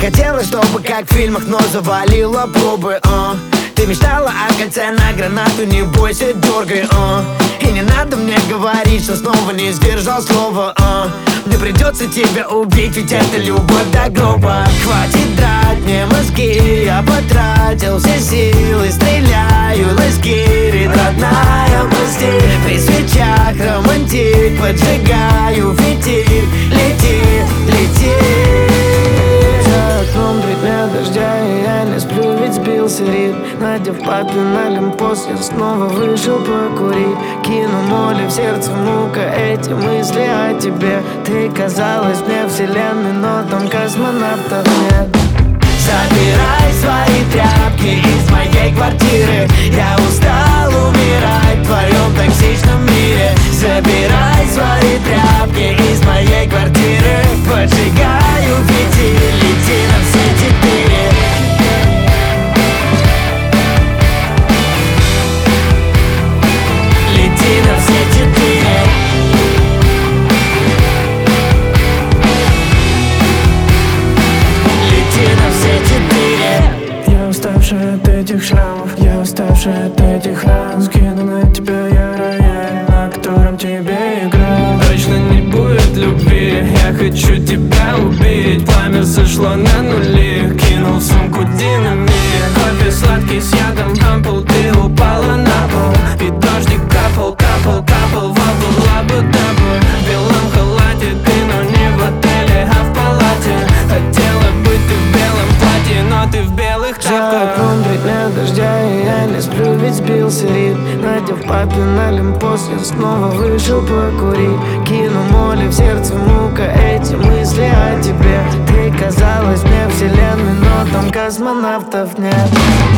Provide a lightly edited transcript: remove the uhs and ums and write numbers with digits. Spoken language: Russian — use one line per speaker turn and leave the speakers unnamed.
хотела, чтобы как в фильмах, но завалила пробы. Ты мечтала о кольце на гранату, не бойся, дергай. И не надо мне говорить, что снова не сдержал слова. Мне придется тебя убить, ведь это любовь до гроба. Хватит драть мне мозги, я потратил все силы, стреляю, let's get it, родная, прости. При свечах романтик, поджигаю фитиль, лети, лети. За окном 3 дня дождя, и я не сплю, ведь сбился ритм. Надев папин олимпос, я снова вышел покурить. Кину моли в сердце мука, эти мысли о тебе. Ты казалась мне вселенной, но там космонавтов нет. Забирай свои тряпки из моей квартиры. Я устал умирать в твоем токсичном мире. Забирай свои тряпки из моей квартиры. Поджигаю фитиль, лети на все 4. Лети на все 4.
Я уставший от этих шрамов, я уставший от этих ран. Скину на тебя я рояль, на котором тебе играл. Точно не будет любви, я хочу тебя убить. Пламя сошло на нули, кинул в сумку динамит. Кофе сладкий с ядом, ампул, ты упала на пол. И дождик капал, капал, капал, воду лабу-дабу. В белом халате ты, но не в отеле, а в палате. Хотела быть ты в белом платье, но ты в белых тапках.
За окном 3 дня дождя, и я не сплю, ведь сбился ритм. Надев папин олимпос, я снова вышел покурить. Кину моли в сердце мука, эти мысли о тебе. Ты казалась мне вселенной, но там космонавтов нет.